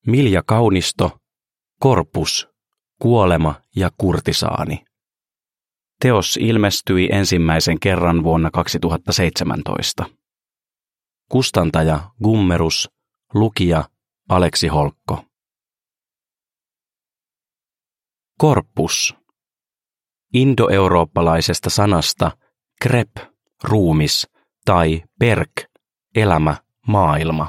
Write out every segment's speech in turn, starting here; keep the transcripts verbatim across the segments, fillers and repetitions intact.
Milja Kaunisto, Korpus, kuolema ja kurtisaani. Teos ilmestyi ensimmäisen kerran vuonna kaksituhattaseitsemäntoista. Kustantaja Gummerus, lukija Aleksi Holkko. Korpus. Indoeurooppalaisesta sanasta krep, ruumis, tai perk, elämä, maailma.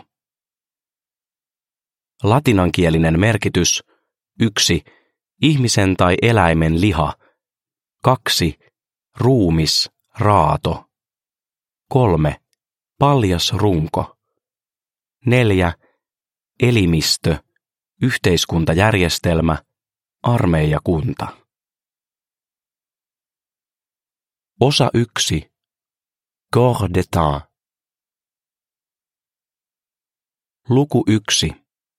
Latinankielinen merkitys: yksi. Ihmisen tai eläimen liha. kaksi. Ruumis, raato. kolme. Paljas runko. neljä. Elimistö, yhteiskuntajärjestelmä, armeijakunta. Osa yksi. Corps d'état. Luku yksi.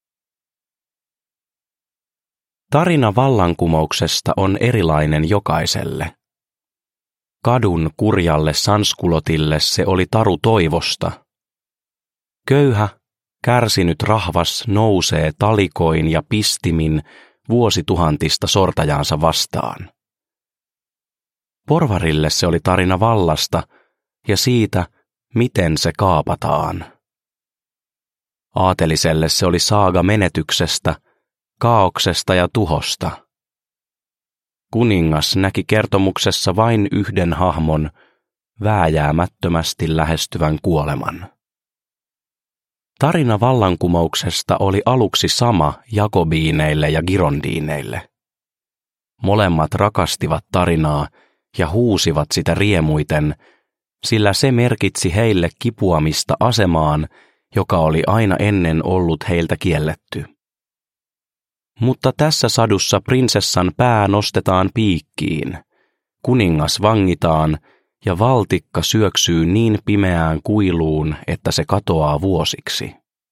Tarina vallankumouksesta on erilainen jokaiselle. Kadun kurjalle sanskulotille se oli taru toivosta. Köyhä, kärsinyt rahvas nousee talikoin ja pistimin vuosituhantista sortajaansa vastaan. Porvarille se oli tarina vallasta ja siitä, miten se kaapataan. Aateliselle se oli saaga menetyksestä, kaauksesta ja tuhosta. Kuningas näki kertomuksessa vain yhden hahmon, vääjäämättömästi lähestyvän kuoleman. Tarina vallankumouksesta oli aluksi sama jakobiineille ja girondiineille. Molemmat rakastivat tarinaa ja huusivat sitä riemuiten, sillä se merkitsi heille kipuamista asemaan, joka oli aina ennen ollut heiltä kielletty. Mutta tässä sadussa prinsessan pää nostetaan piikkiin, kuningas vangitaan ja valtikka syöksyy niin pimeään kuiluun, että se katoaa vuosiksi.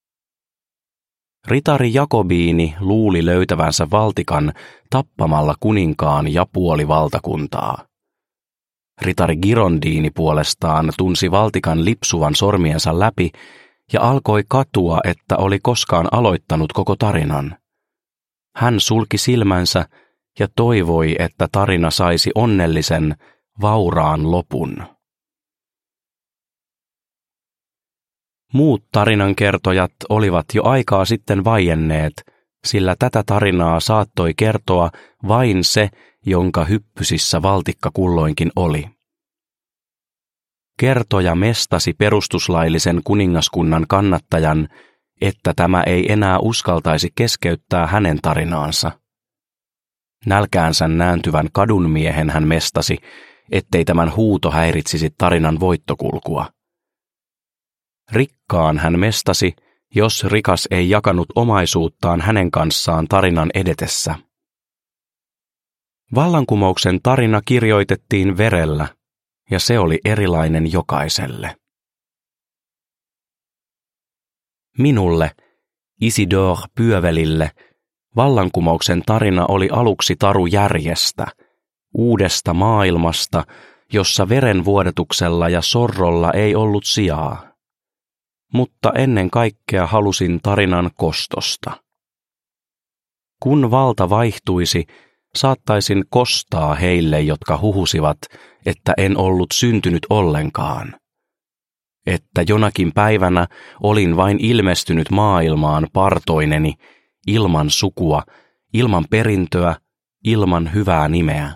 Ritari Jakobiini luuli löytävänsä valtikan tappamalla kuninkaan ja puoli valtakuntaa. Ritari Girondiini puolestaan tunsi valtikan lipsuvan sormiensa läpi ja alkoi katua, että oli koskaan aloittanut koko tarinan. Hän sulki silmänsä ja toivoi, että tarina saisi onnellisen, vauraan lopun. Muut tarinankertojat olivat jo aikaa sitten vaienneet, sillä tätä tarinaa saattoi kertoa vain se, jonka hyppysissä valtikka kulloinkin oli. Kertoja mestasi perustuslaillisen kuningaskunnan kannattajan, että tämä ei enää uskaltaisi keskeyttää hänen tarinaansa. Nälkäänsä nääntyvän kadunmiehen hän mestasi, ettei tämän huuto häiritsisi tarinan voittokulkua. Rikkaan hän mestasi, jos rikas ei jakanut omaisuuttaan hänen kanssaan tarinan edetessä. Vallankumouksen tarina kirjoitettiin verellä, ja se oli erilainen jokaiselle. Minulle, Isidore Pyövelille, vallankumouksen tarina oli aluksi taru järjestä, uudesta maailmasta, jossa verenvuodatuksella ja sorrolla ei ollut sijaa. Mutta ennen kaikkea halusin tarinan kostosta. Kun valta vaihtuisi, saattaisin kostaa heille, jotka huhusivat, että en ollut syntynyt ollenkaan. Että jonakin päivänä olin vain ilmestynyt maailmaan partoineni, ilman sukua, ilman perintöä, ilman hyvää nimeä.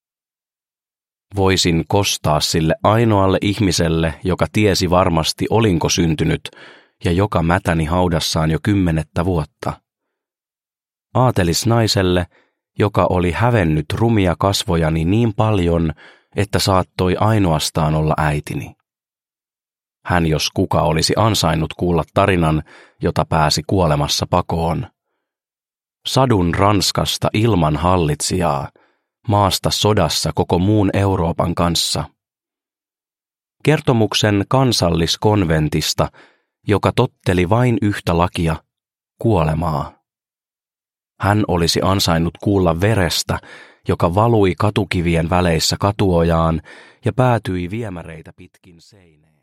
Voisin kostaa sille ainoalle ihmiselle, joka tiesi varmasti olinko syntynyt ja joka mätäni haudassaan jo kymmenettä vuotta. Aatelisnaiselle, joka oli hävennyt rumia kasvojani niin paljon, että saattoi ainoastaan olla äitini. Hän jos kuka olisi ansainnut kuulla tarinan, jota pääsi kuolemassa pakoon. Sadun Ranskasta ilman hallitsijaa, maasta sodassa koko muun Euroopan kanssa. Kertomuksen kansalliskonventista, joka totteli vain yhtä lakia, kuolemaa. Hän olisi ansainnut kuulla verestä, joka valui katukivien väleissä katuojaan ja päätyi viemäreitä pitkin seineen.